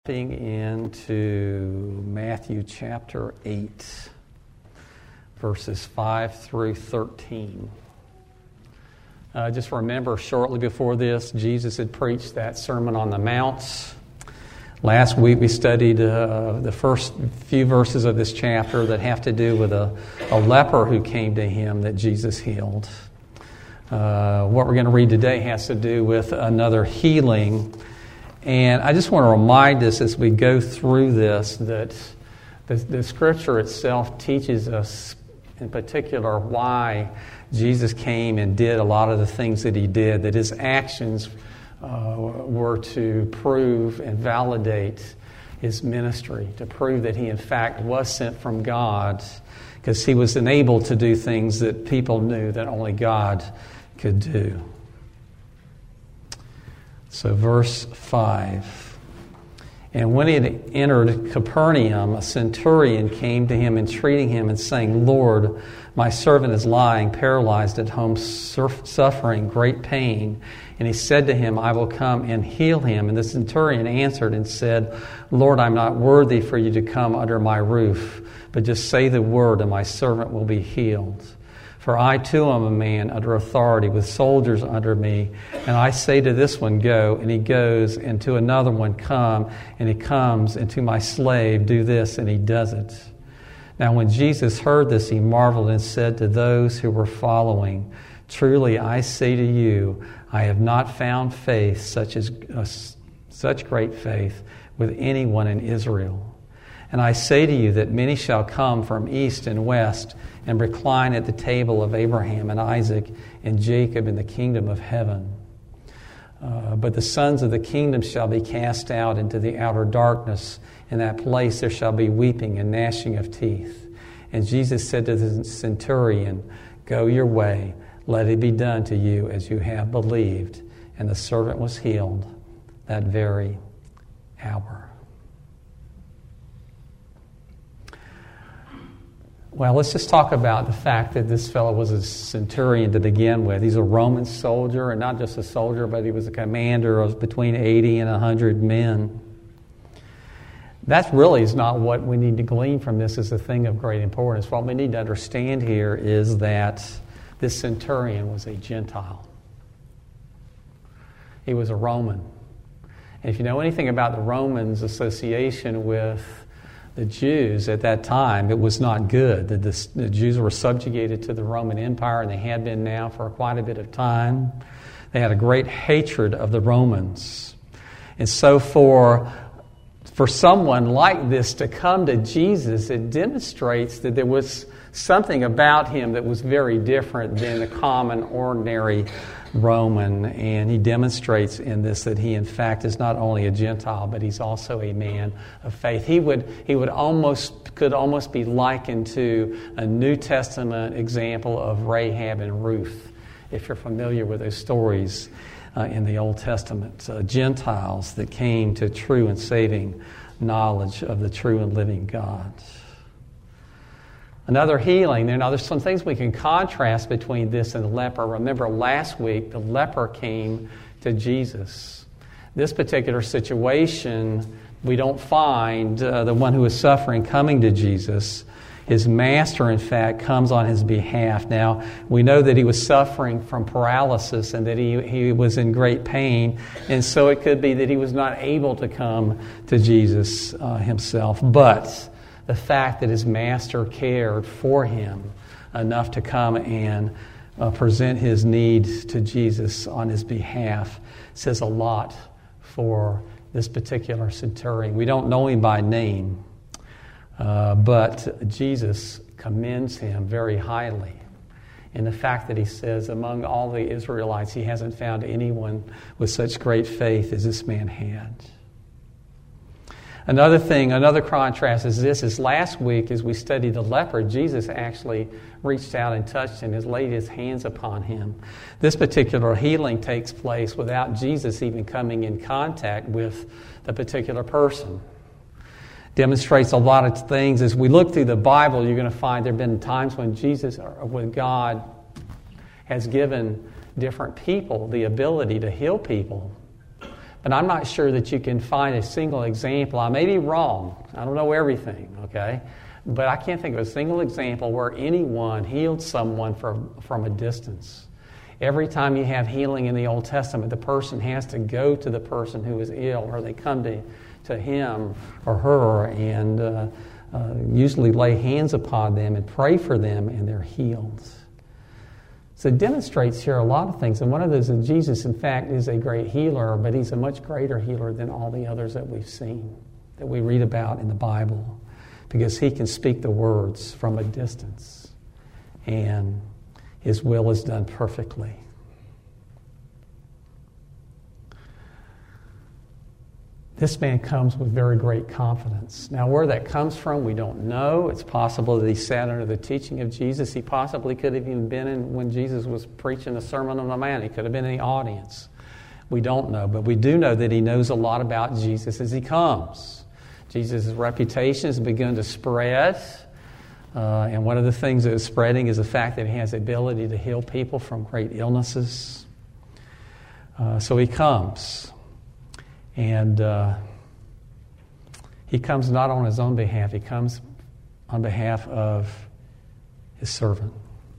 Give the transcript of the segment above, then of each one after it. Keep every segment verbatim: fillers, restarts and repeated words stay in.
Into Matthew chapter eight, verses five through thirteen. Uh, just remember, shortly before this, Jesus had preached that Sermon on the Mount. Last week we studied uh, the first few verses of this chapter that have to do with a, a leper who came to him that Jesus healed. Uh, what we're going to read today has to do with another healing. And I just want to remind us as we go through this that the, the Scripture itself teaches us in particular why Jesus came and did a lot of the things that he did, that his actions uh, were to prove and validate his ministry, to prove that he in fact was sent from God, because he was enabled to do things that people knew that only God could do. So verse five, and when he had entered Capernaum, a centurion came to him, entreating him and saying, "Lord, my servant is lying paralyzed at home, suffering great pain." And he said to him, "I will come and heal him." And the centurion answered and said, "Lord, I'm not worthy for you to come under my roof, but just say the word and my servant will be healed. For I too am a man under authority with soldiers under me. And I say to this one, go, and he goes, and to another one, come, and he comes, and to my slave, do this, and he does it." Now when Jesus heard this, he marveled and said to those who were following, "Truly I say to you, I have not found faith, such as uh, such great faith, with anyone in Israel. And I say to you that many shall come from east and west and recline at the table of Abraham and Isaac and Jacob in the kingdom of heaven. Uh, but the sons of the kingdom shall be cast out into the outer darkness. In that place there shall be weeping and gnashing of teeth." And Jesus said to the centurion, "Go your way, let it be done to you as you have believed." And the servant was healed that very hour. Well, let's just talk about the fact that this fellow was a centurion to begin with. He's a Roman soldier, and not just a soldier, but he was a commander of between eighty and one hundred men. That really is not what we need to glean from this as a thing of great importance. What we need to understand here is that this centurion was a Gentile. He was a Roman. And if you know anything about the Romans' association with the Jews at that time, it was not good. The, the, the Jews were subjugated to the Roman Empire, and they had been now for quite a bit of time. They had a great hatred of the Romans. And so for, for someone like this to come to Jesus, it demonstrates that there was something about him that was very different than the common, ordinary Roman. And he demonstrates in this that he in fact is not only a Gentile, but he's also a man of faith. He would he would almost could almost be likened to a New Testament example of Rahab and Ruth, if you're familiar with those stories uh, in the Old Testament. Uh, Gentiles that came to true and saving knowledge of the true and living God. Another healing. Now, there's some things we can contrast between this and the leper. Remember, last week, the leper came to Jesus. This particular situation, we don't find uh, the one who is suffering coming to Jesus. His master, in fact, comes on his behalf. Now, we know that he was suffering from paralysis and that he, he was in great pain. And so it could be that he was not able to come to Jesus uh, himself. But the fact that his master cared for him enough to come and uh, present his need to Jesus on his behalf says a lot for this particular centurion. We don't know him by name, uh, but Jesus commends him very highly in the fact that he says among all the Israelites he hasn't found anyone with such great faith as this man had. Another thing, another contrast is this, is last week as we studied the leper, Jesus actually reached out and touched him, has laid his hands upon him. This particular healing takes place without Jesus even coming in contact with the particular person. Demonstrates a lot of things. As we look through the Bible, you're going to find there have been times when Jesus, or when God has given different people the ability to heal people. But I'm not sure that you can find a single example. I may be wrong. I don't know everything, okay? But I can't think of a single example where anyone healed someone from, from a distance. Every time you have healing in the Old Testament, the person has to go to the person who is ill, or they come to, to him or her and uh, uh, usually lay hands upon them and pray for them, and they're healed. So it demonstrates here a lot of things. And one of those is Jesus, in fact, is a great healer, but he's a much greater healer than all the others that we've seen, that we read about in the Bible, because he can speak the words from a distance, and his will is done perfectly. This man comes with very great confidence. Now, where that comes from, we don't know. It's possible that he sat under the teaching of Jesus. He possibly could have even been in when Jesus was preaching the Sermon on the Mount. He could have been in the audience. We don't know, but we do know that he knows a lot about Jesus as he comes. Jesus' reputation has begun to spread, uh, and one of the things that is spreading is the fact that he has the ability to heal people from great illnesses. Uh, so he comes. And uh, he comes not on his own behalf. He comes on behalf of his servant.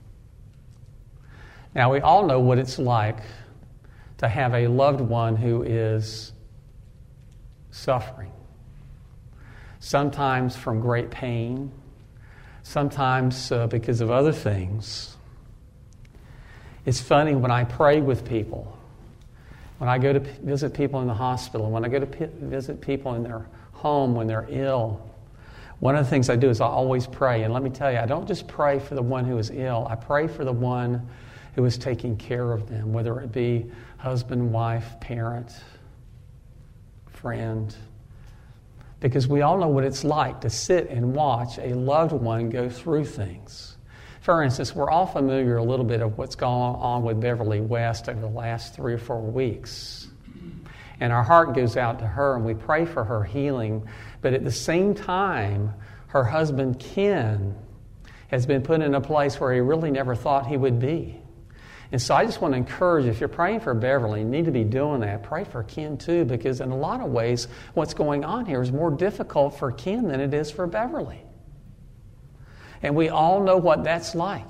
Now, we all know what it's like to have a loved one who is suffering. Sometimes from great pain. Sometimes uh, because of other things. It's funny when I pray with people. When I go to p- visit people in the hospital, when I go to p- visit people in their home when they're ill, one of the things I do is I always pray. And let me tell you, I don't just pray for the one who is ill. I pray for the one who is taking care of them, whether it be husband, wife, parent, friend. Because we all know what it's like to sit and watch a loved one go through things. For instance, we're all familiar a little bit of what's gone on with Beverly West over the last three or four weeks. And our heart goes out to her, and we pray for her healing. But at the same time, her husband, Ken, has been put in a place where he really never thought he would be. And so I just want to encourage, if you're praying for Beverly, you need to be doing that. Pray for Ken too, because in a lot of ways, what's going on here is more difficult for Ken than it is for Beverly. And we all know what that's like.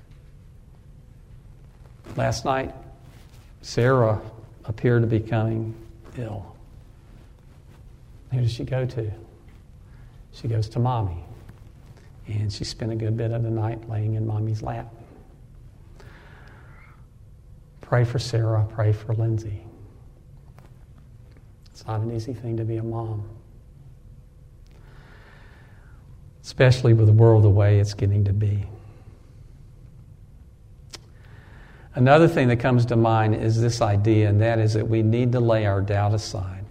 Last night, Sarah appeared to be becoming ill. Who does she go to? She goes to Mommy. And she spent a good bit of the night laying in Mommy's lap. Pray for Sarah. Pray for Lindsay. It's not an easy thing to be a mom. Especially with the world the way it's getting to be. Another thing that comes to mind is this idea, and that is that we need to lay our doubt aside.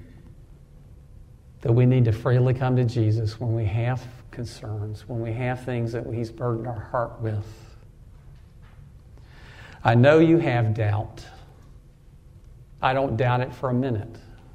That we need to freely come to Jesus when we have concerns, when we have things that He's burdened our heart with. I know you have doubt. I don't doubt it for a minute.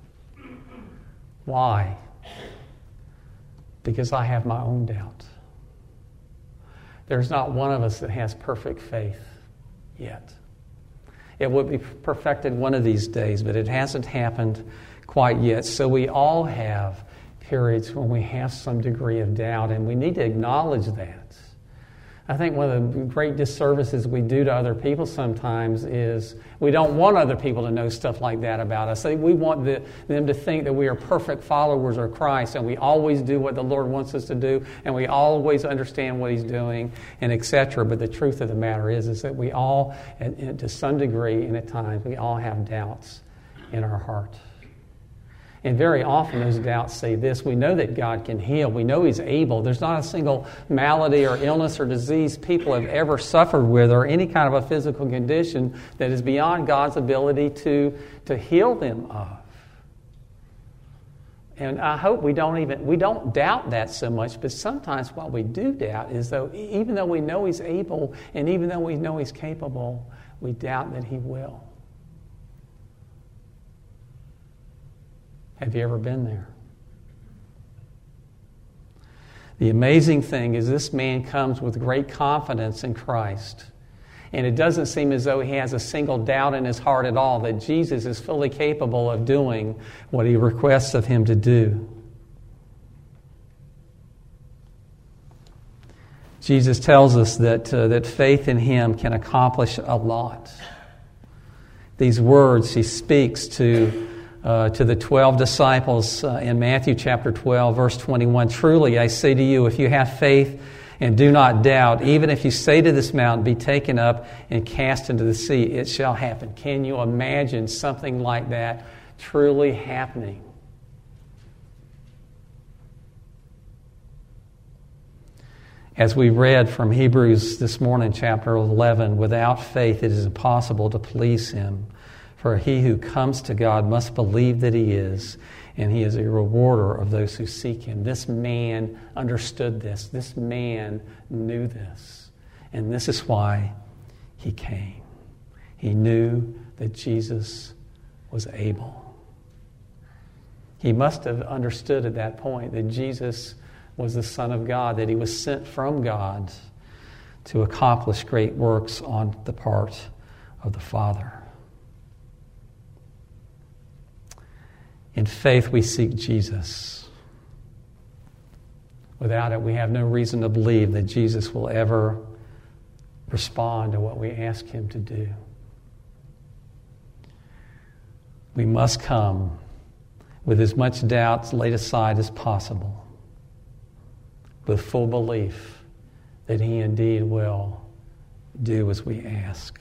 Why? Because I have my own doubt. There's not one of us that has perfect faith yet. It will be perfected one of these days, but it hasn't happened quite yet. So we all have periods when we have some degree of doubt, and we need to acknowledge that. I think one of the great disservices we do to other people sometimes is we don't want other people to know stuff like that about us. We want the, them to think that we are perfect followers of Christ, and we always do what the Lord wants us to do, and we always understand what He's doing, and et cetera. But the truth of the matter is, is that we all, to some degree and at times, we all have doubts in our heart. And very often those doubts say this: we know that God can heal. We know He's able. There's not a single malady or illness or disease people have ever suffered with, or any kind of a physical condition that is beyond God's ability to, to heal them of. And I hope we don't even, we don't doubt that so much, but sometimes what we do doubt is, though, even though we know He's able and even though we know He's capable, we doubt that He will. Have you ever been there? The amazing thing is this man comes with great confidence in Christ. And it doesn't seem as though he has a single doubt in his heart at all that Jesus is fully capable of doing what he requests of him to do. Jesus tells us that, uh, that faith in him can accomplish a lot. These words he speaks to, uh, to the twelve disciples uh, in Matthew chapter twelve, verse twenty-one. Truly, I say to you, if you have faith and do not doubt, even if you say to this mountain, be taken up and cast into the sea, it shall happen. Can you imagine something like that truly happening? As we read from Hebrews this morning, chapter eleven, without faith it is impossible to please him. For he who comes to God must believe that he is, and he is a rewarder of those who seek him. This man understood this. This man knew this. And this is why he came. He knew that Jesus was able. He must have understood at that point that Jesus was the Son of God, that he was sent from God to accomplish great works on the part of the Father. In faith, we seek Jesus. Without it, we have no reason to believe that Jesus will ever respond to what we ask him to do. We must come with as much doubt laid aside as possible, with full belief that he indeed will do as we ask.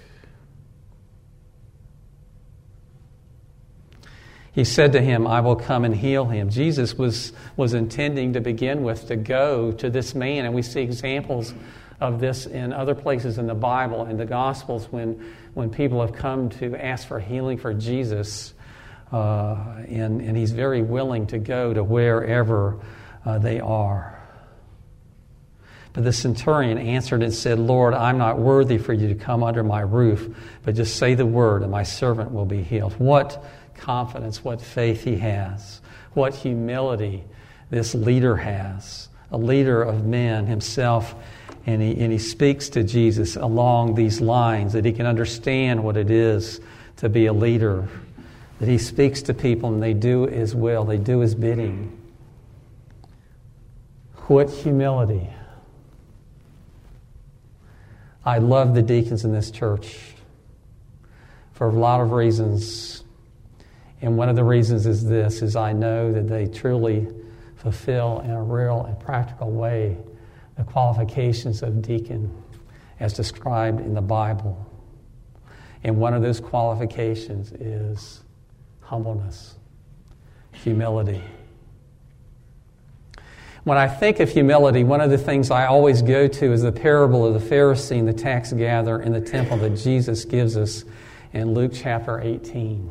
He said to him, I will come and heal him. Jesus was, was intending to begin with to go to this man, and we see examples of this in other places in the Bible and the Gospels when, when people have come to ask for healing for Jesus, uh, and, and he's very willing to go to wherever uh, they are. But the centurion answered and said, Lord, I'm not worthy for you to come under my roof, but just say the word and my servant will be healed. What confidence, what faith he has, what humility this leader has, a leader of men himself, and he, and he speaks to Jesus along these lines, that he can understand what it is to be a leader, that he speaks to people and they do his will, they do his bidding. What humility. I love the deacons in this church for a lot of reasons. And one of the reasons is this, is I know that they truly fulfill in a real and practical way the qualifications of deacon as described in the Bible. And one of those qualifications is humbleness, humility. When I think of humility, one of the things I always go to is the parable of the Pharisee and the tax gatherer in the temple that Jesus gives us in Luke chapter eighteen.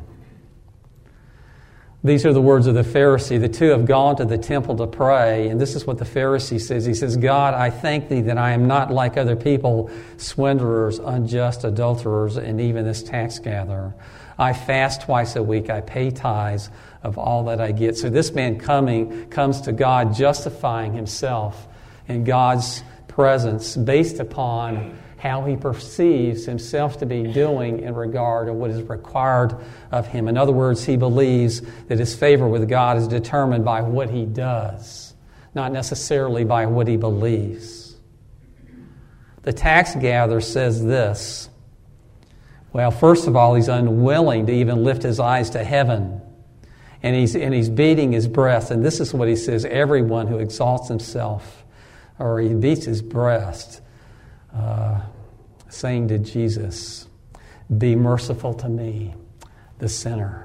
These are the words of the Pharisee. The two have gone to the temple to pray, and this is what the Pharisee says. He says, God, I thank thee that I am not like other people, swindlers, unjust, adulterers, and even this tax gatherer. I fast twice a week. I pay tithes of all that I get. So this man coming comes to God justifying himself in God's presence based upon how he perceives himself to be doing in regard to what is required of him. In other words, he believes that his favor with God is determined by what he does, not necessarily by what he believes. The tax gatherer says this. Well, first of all, he's unwilling to even lift his eyes to heaven. And he's, and he's beating his breast. And this is what he says, everyone who exalts himself, or he beats his breast, uh, saying to Jesus, be merciful to me, the sinner.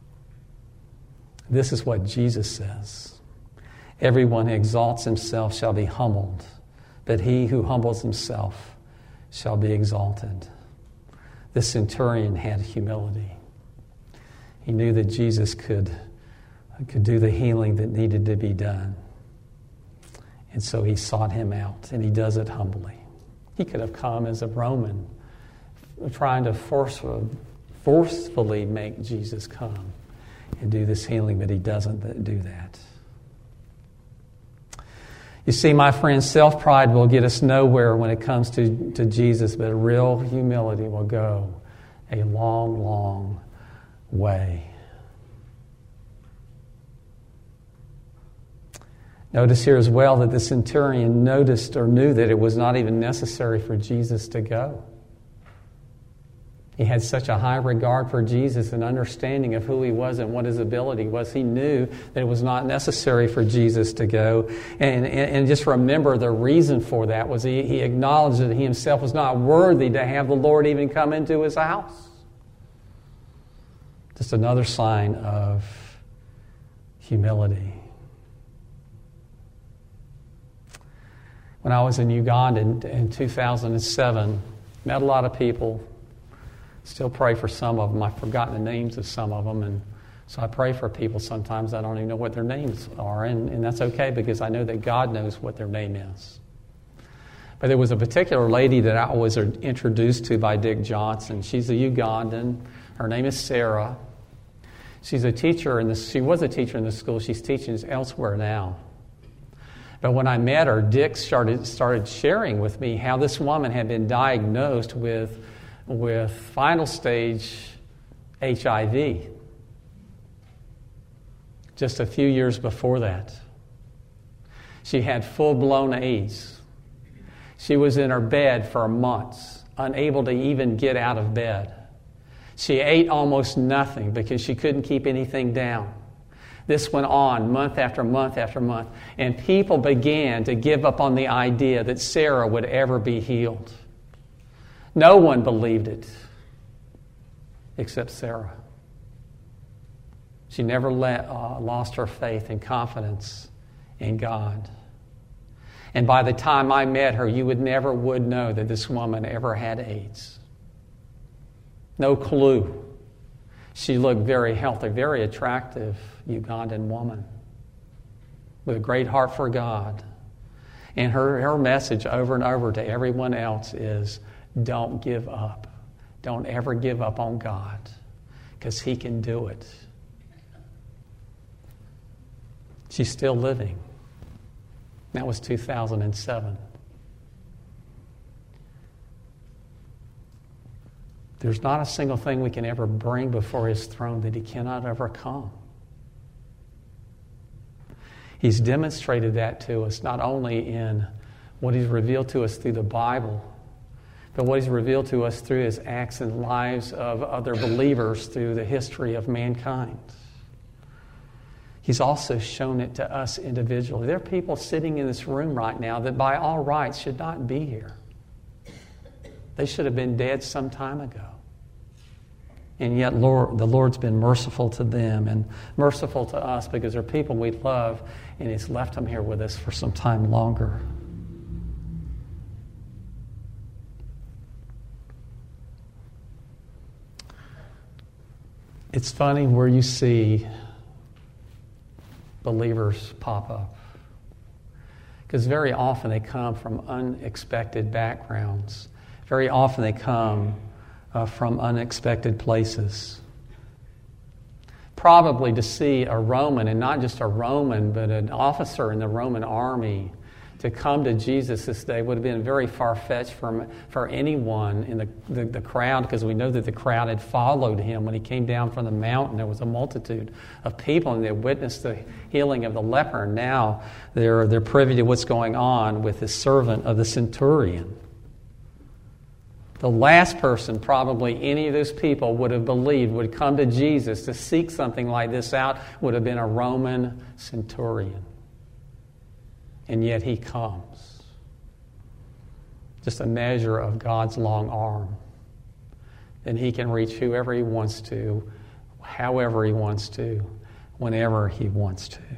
This is what Jesus says. Everyone who exalts himself shall be humbled, but he who humbles himself shall be exalted. The centurion had humility. He knew that Jesus could, could do the healing that needed to be done. And so he sought him out, and he does it humbly. He could have come as a Roman, trying to forceful, forcefully make Jesus come and do this healing, but he doesn't do that. You see, my friends, self-pride will get us nowhere when it comes to, to Jesus, but real humility will go a long, long way. Notice here as well that the centurion noticed or knew that it was not even necessary for Jesus to go. He had such a high regard for Jesus and understanding of who he was and what his ability was. He knew that it was not necessary for Jesus to go. And, and, and just remember the reason for that was he, he acknowledged that he himself was not worthy to have the Lord even come into his house. Just another sign of humility. When I was in Uganda in, in two thousand seven, met a lot of people. Still pray for some of them. I've forgotten the names of some of them, and so I pray for people sometimes I don't even know what their names are, and, and that's okay because I know that God knows what their name is. But there was a particular lady that I was introduced to by Dick Johnson. She's a Ugandan. Her name is Sarah. She's a teacher in the. She was a teacher in the school. She's teaching elsewhere now. But when I met her, Dick started started sharing with me how this woman had been diagnosed with. with final stage H I V just a few years before that. She had full-blown AIDS. She was in her bed for months, unable to even get out of bed. She ate almost nothing because she couldn't keep anything down. This went on month after month after month, and people began to give up on the idea that Sarah would ever be healed. No one believed it except Sarah. She never let, uh, lost her faith and confidence in God. And by the time I met her, you would never would know that this woman ever had AIDS. No clue. She looked very healthy, very attractive Ugandan woman with a great heart for God. And her, her message over and over to everyone else is, don't give up. Don't ever give up on God, because He can do it. She's still living. That was two thousand seven. There's not a single thing we can ever bring before His throne that He cannot overcome. He's demonstrated that to us not only in what He's revealed to us through the Bible, but what He's revealed to us through His acts and lives of other believers through the history of mankind. He's also shown it to us individually. There are people sitting in this room right now that by all rights should not be here. They should have been dead some time ago. And yet Lord, the Lord's been merciful to them and merciful to us because they're people we love, and He's left them here with us for some time longer. It's funny where you see believers pop up, because very often they come from unexpected backgrounds. Very often they come uh, from unexpected places. Probably to see a Roman, and not just a Roman, but an officer in the Roman army, to come to Jesus this day would have been very far-fetched for, for anyone in the, the, the crowd, because we know that the crowd had followed Him when He came down from the mountain. There was a multitude of people, and they witnessed the healing of the leper. And now they're, they're privy to what's going on with the servant of the centurion. The last person probably any of those people would have believed would come to Jesus to seek something like this out would have been a Roman centurion. And yet He comes. Just a measure of God's long arm. And He can reach whoever He wants to, however He wants to, whenever He wants to.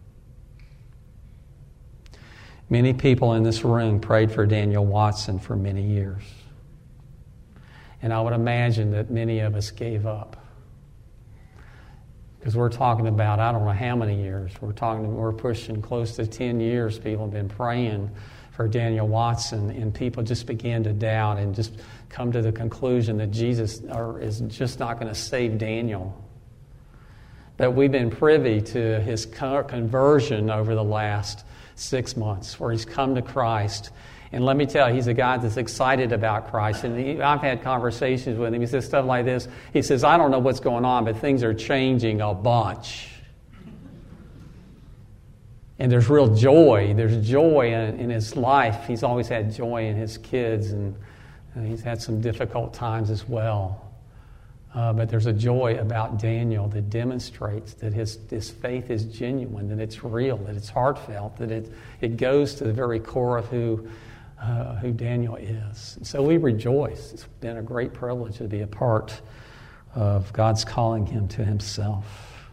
Many people in this room prayed for Daniel Watson for many years. And I would imagine that many of us gave up. Because we're talking about, I don't know how many years. We're talking, we're pushing close to ten years. People have been praying for Daniel Watson, and people just began to doubt and just come to the conclusion that Jesus is just not going to save Daniel. But we've been privy to his conversion over the last six months, where he's come to Christ. And let me tell you, he's a guy that's excited about Christ. And he, I've had conversations with him. He says stuff like this. He says, I don't know what's going on, but things are changing a bunch. And there's real joy. There's joy in, in his life. He's always had joy in his kids, and uh, he's had some difficult times as well. Uh, but there's a joy about Daniel that demonstrates that his, his faith is genuine, that it's real, that it's heartfelt, that it, it goes to the very core of who, uh, who Daniel is. And so we rejoice. It's been a great privilege to be a part of God's calling him to himself.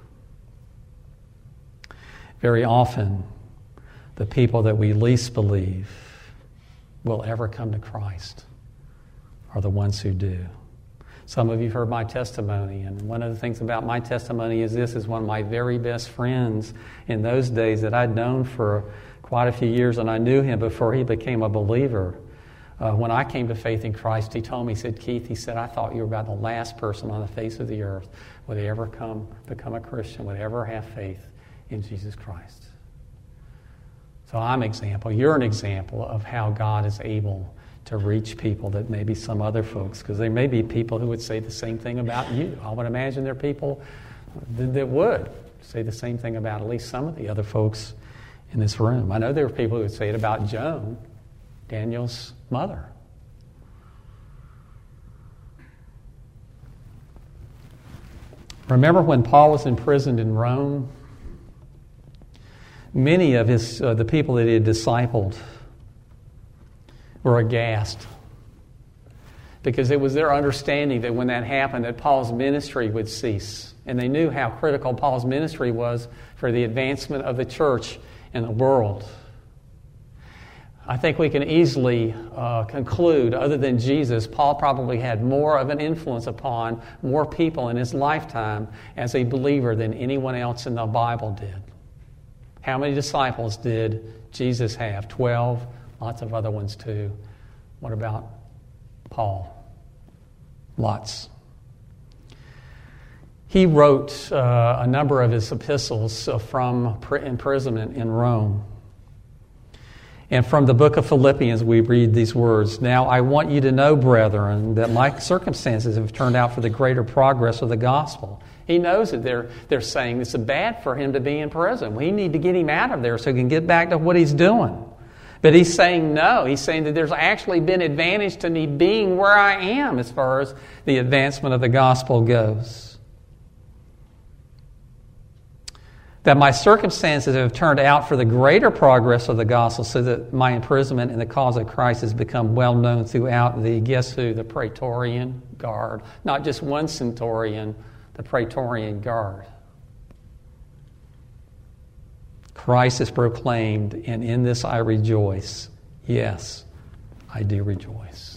Very often, the people that we least believe will ever come to Christ are the ones who do. Some of you have heard my testimony, and one of the things about my testimony is this is one of my very best friends in those days that I'd known for quite a few years, and I knew him before he became a believer. Uh, when I came to faith in Christ, he told me, he said, Keith, he said, I thought you were about the last person on the face of the earth would ever come become a Christian, would ever have faith in Jesus Christ. So I'm an example. You're an example of how God is able to reach people that maybe some other folks, because there may be people who would say the same thing about you. I would imagine there are people that, that would say the same thing about at least some of the other folks in this room. I know there are people who would say it about Joan, Daniel's mother. Remember when Paul was imprisoned in Rome? Many of his uh, the people that he had discipled were aghast, because it was their understanding that when that happened, that Paul's ministry would cease. And they knew how critical Paul's ministry was for the advancement of the church in the world. I think we can easily uh, conclude, other than Jesus, Paul probably had more of an influence upon more people in his lifetime as a believer than anyone else in the Bible did. How many disciples did Jesus have? Twelve. Lots of other ones too. What about Paul? Lots. He wrote uh, a number of his epistles uh, from imprisonment in Rome. And from the book of Philippians, we read these words, Now I want you to know, brethren, that my circumstances have turned out for the greater progress of the gospel. He knows that they're, they're saying it's bad for him to be in prison. We need to get him out of there so he can get back to what he's doing. But he's saying no. He's saying that there's actually been advantage to me being where I am as far as the advancement of the gospel goes. That my circumstances have turned out for the greater progress of the gospel, so that my imprisonment in the cause of Christ has become well known throughout the, guess who, the Praetorian Guard. Not just one centurion, the Praetorian Guard. Christ is proclaimed, and in this I rejoice. Yes, I do rejoice.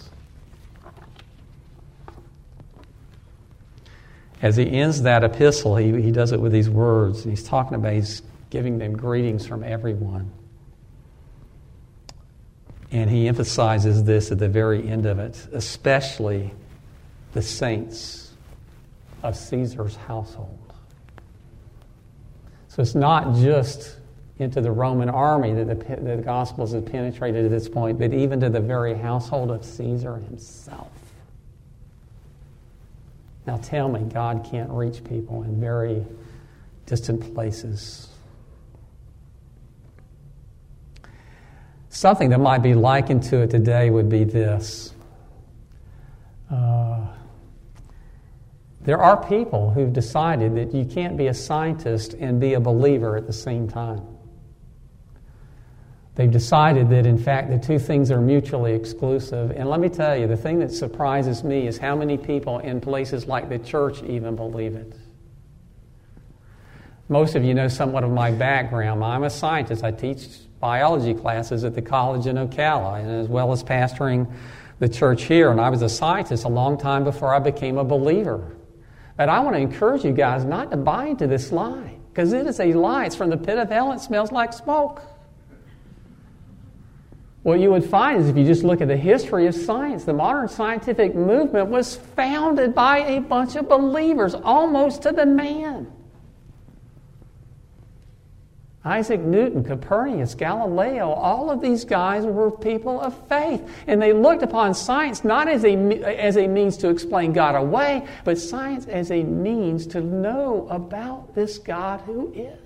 As he ends that epistle, he, he does it with these words. And he's talking about, he's giving them greetings from everyone. And he emphasizes this at the very end of it, especially the saints of Caesar's household. So it's not just into the Roman army that the, that the Gospels have penetrated at this point, but even to the very household of Caesar himself. Now tell me, God can't reach people in very distant places. Something that might be likened to it today would be this. Uh, there are people who've decided that you can't be a scientist and be a believer at the same time. They've decided that, in fact, the two things are mutually exclusive. And let me tell you, the thing that surprises me is how many people in places like the church even believe it. Most of you know somewhat of my background. I'm a scientist. I teach biology classes at the college in Ocala, and as well as pastoring the church here. And I was a scientist a long time before I became a believer. But I want to encourage you guys not to buy into this lie, because it is a lie. It's from the pit of hell. It smells like smoke. What you would find is if you just look at the history of science, the modern scientific movement was founded by a bunch of believers, almost to the man. Isaac Newton, Copernicus, Galileo, all of these guys were people of faith. And they looked upon science not as a, as a means to explain God away, but science as a means to know about this God who is.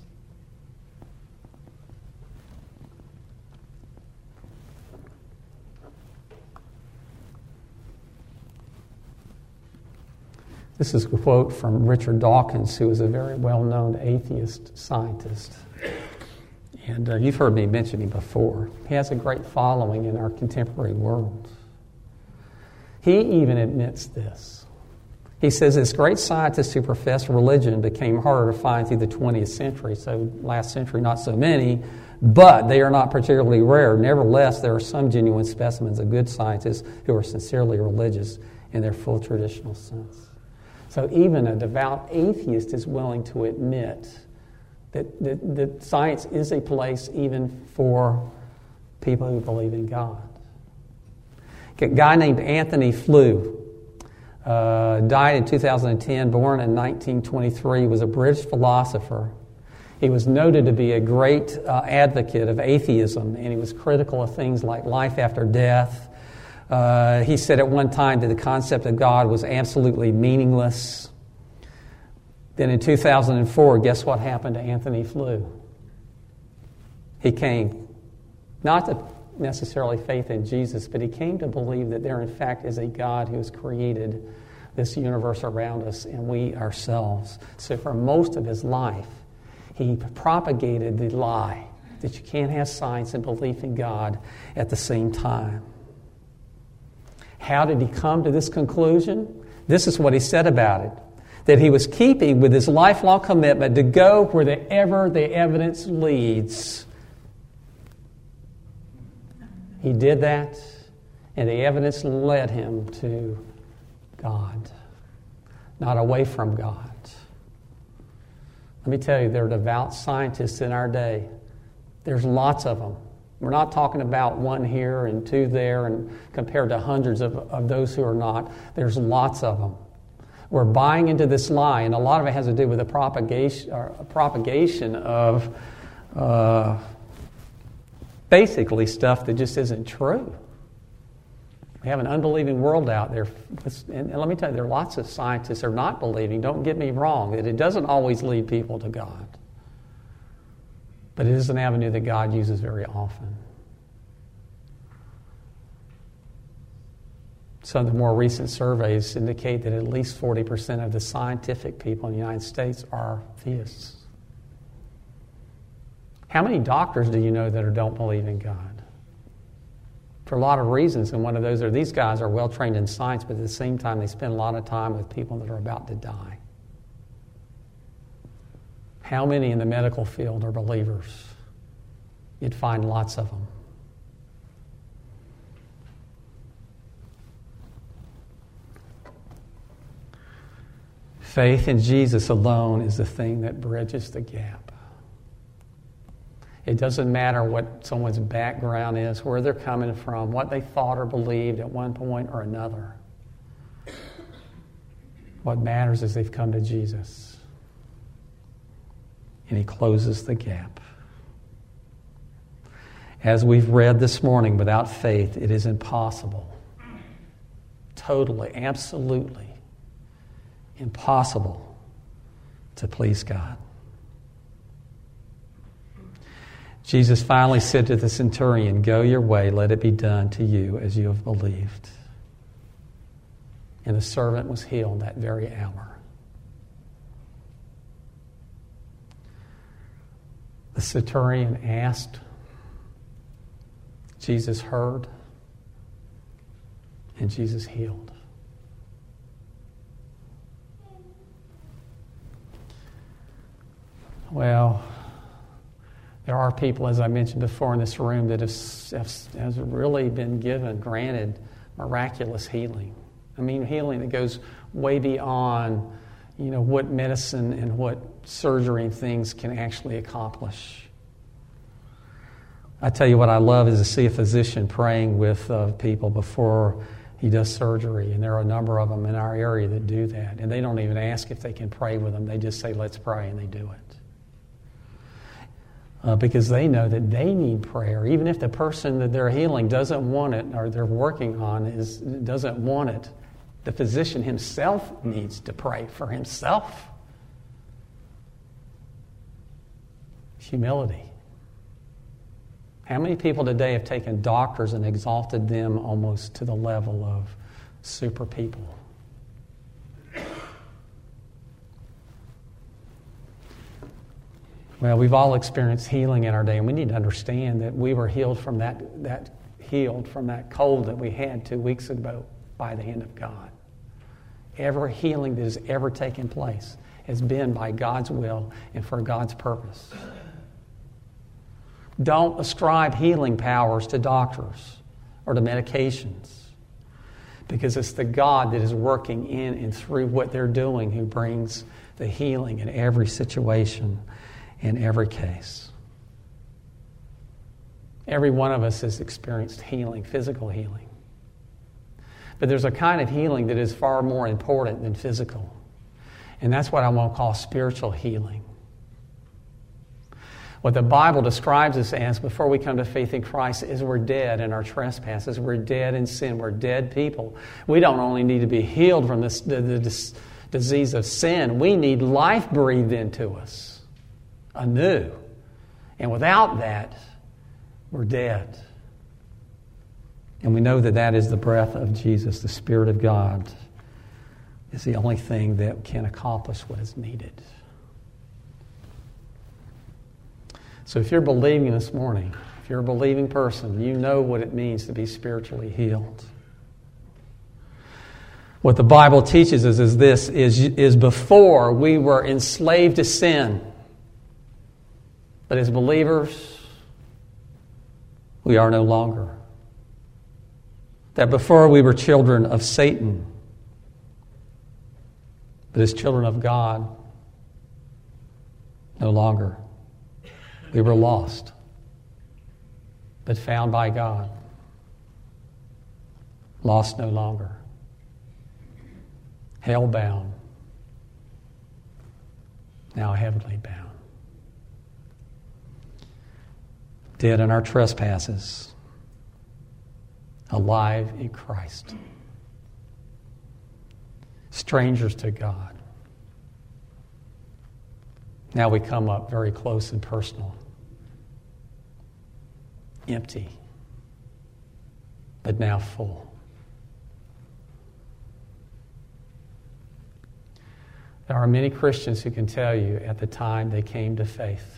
This is a quote from Richard Dawkins, who is a very well-known atheist scientist. And uh, you've heard me mention him before. He has a great following in our contemporary world. He even admits this. He says, as great scientists who profess religion became harder to find through the twentieth century, so last century not so many, but they are not particularly rare. Nevertheless, there are some genuine specimens of good scientists who are sincerely religious in their full traditional sense. So even a devout atheist is willing to admit that, that, that science is a place even for people who believe in God. A guy named Anthony Flew uh, died in two thousand ten, born in nineteen twenty-three, was a British philosopher. He was noted to be a great uh, advocate of atheism, and he was critical of things like life after death. Uh, he said at one time that the concept of God was absolutely meaningless. Then in two thousand four, guess what happened to Anthony Flew? He came, not to necessarily faith in Jesus, but he came to believe that there in fact is a God who has created this universe around us and we ourselves. So for most of his life, he propagated the lie that you can't have science and belief in God at the same time. How did he come to this conclusion? This is what he said about it. That he was keeping with his lifelong commitment to go wherever the evidence leads. He did that, and the evidence led him to God, not away from God. Let me tell you, there are devout scientists in our day. There's lots of them. We're not talking about one here and two there and compared to hundreds of, of those who are not. There's lots of them. We're buying into this lie, and a lot of it has to do with the propagation, or propagation of uh, basically stuff that just isn't true. We have an unbelieving world out there. And let me tell you, there are lots of scientists who are not believing. Don't get me wrong, that it doesn't always lead people to God. But it is an avenue that God uses very often. Some of the more recent surveys indicate that at least forty percent of the scientific people in the United States are theists. How many doctors do you know that are, don't believe in God? For a lot of reasons, and one of those are these guys are well trained in science, but at the same time they spend a lot of time with people that are about to die. How many in the medical field are believers? You'd find lots of them. Faith in Jesus alone is the thing that bridges the gap. It doesn't matter what someone's background is, where they're coming from, what they thought or believed at one point or another. What matters is they've come to Jesus. And he closes the gap. As we've read this morning, without faith, it is impossible. Totally, absolutely impossible to please God. Jesus finally said to the centurion, "Go your way, let it be done to you as you have believed." And the servant was healed that very hour. The centurion asked. Jesus heard. And Jesus healed. Well, there are people, as I mentioned before in this room, that have, have, have really been given, granted, miraculous healing. I mean, healing that goes way beyond, you know, what medicine and what surgery and things can actually accomplish. I tell you what I love is to see a physician praying with uh, people before he does surgery, and there are a number of them in our area that do that. And they don't even ask if they can pray with them. They just say, "Let's pray," and they do it. uh, because they know that they need prayer. Even if the person that they're healing doesn't want it, or they're working on is doesn't want it, the physician himself needs to pray for himself. Humility. How many people today have taken doctors and exalted them almost to the level of super people? Well, we've all experienced healing in our day, and we need to understand that we were healed from that, that healed from that cold that we had two weeks ago by the hand of God. Every healing that has ever taken place has been by God's will and for God's purpose. Don't ascribe healing powers to doctors or to medications, because it's the God that is working in and through what they're doing who brings the healing in every situation, in every case. Every one of us has experienced healing, physical healing. But there's a kind of healing that is far more important than physical. And that's what I want to call spiritual healing. What the Bible describes us as before we come to faith in Christ is we're dead in our trespasses. We're dead in sin. We're dead people. We don't only need to be healed from this, the, the, this disease of sin. We need life breathed into us anew. And without that, we're dead. And we know that that is the breath of Jesus, the Spirit of God, is the only thing that can accomplish what is needed. So if you're believing this morning, if you're a believing person, you know what it means to be spiritually healed. What the Bible teaches us is this, is, is before we were enslaved to sin. But as believers, we are no longer. That before we were children of Satan, but as children of God, no longer. We were lost, but found by God. Lost no longer. Hell-bound, now heavenly bound. Dead in our trespasses, alive in Christ. Strangers to God. Now we come up very close and personal. Empty, but now full. There are many Christians who can tell you at the time they came to faith.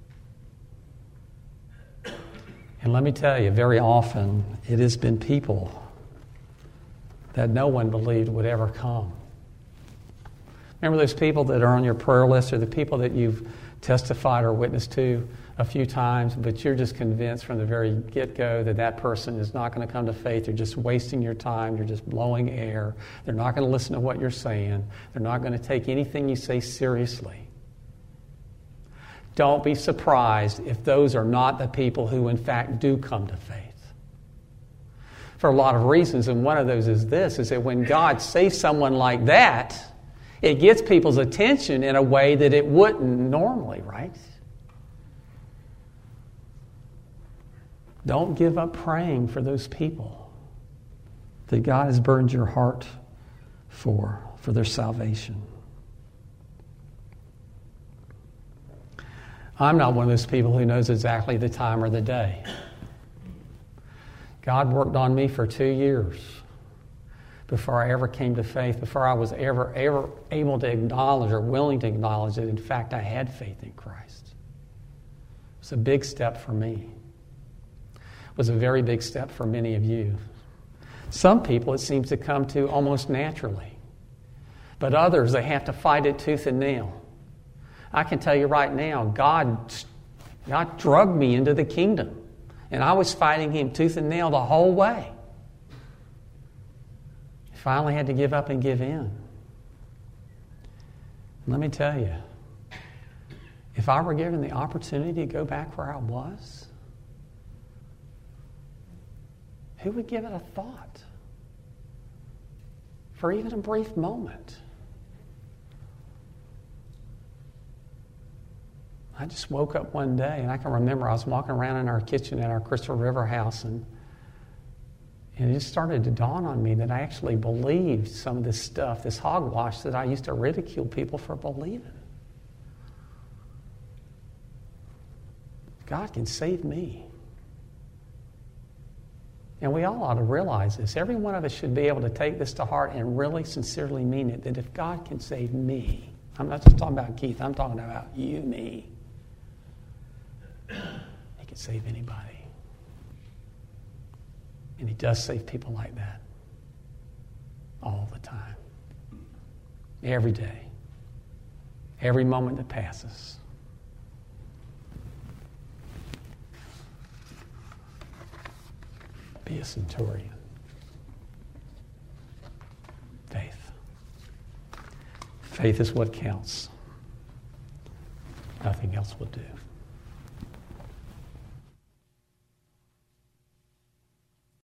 And let me tell you, very often it has been people that no one believed would ever come. Remember those people that are on your prayer list, or the people that you've testified or witnessed to a few times, but you're just convinced from the very get-go that that person is not going to come to faith. You're just wasting your time. You're just blowing air. They're not going to listen to what you're saying. They're not going to take anything you say seriously. Don't be surprised if those are not the people who, in fact, do come to faith. For a lot of reasons, and one of those is this, is that when God saves someone like that, it gets people's attention in a way that it wouldn't normally, right? Don't give up praying for those people that God has burdened your heart for, for their salvation. I'm not one of those people who knows exactly the time or the day. God worked on me for two years before I ever came to faith, before I was ever, ever able to acknowledge or willing to acknowledge that, in fact, I had faith in Christ. It was a big step for me. It was a very big step for many of you. Some people it seems to come to almost naturally. But others, they have to fight it tooth and nail. I can tell you right now, God, God drugged me into the kingdom. And I was fighting Him tooth and nail the whole way. I finally had to give up and give in. Let me tell you, if I were given the opportunity to go back where I was, who would give it a thought for even a brief moment? I just woke up one day, and I can remember I was walking around in our kitchen at our Crystal River house, and, and it just started to dawn on me that I actually believed some of this stuff, this hogwash that I used to ridicule people for believing. God can save me. And we all ought to realize this. Every one of us should be able to take this to heart and really sincerely mean it, that if God can save me, I'm not just talking about Keith, I'm talking about you, me. He can save anybody. And he does save people like that. All the time. Every day. Every moment that passes. Be a centurion. Faith. Faith is what counts. Nothing else will do.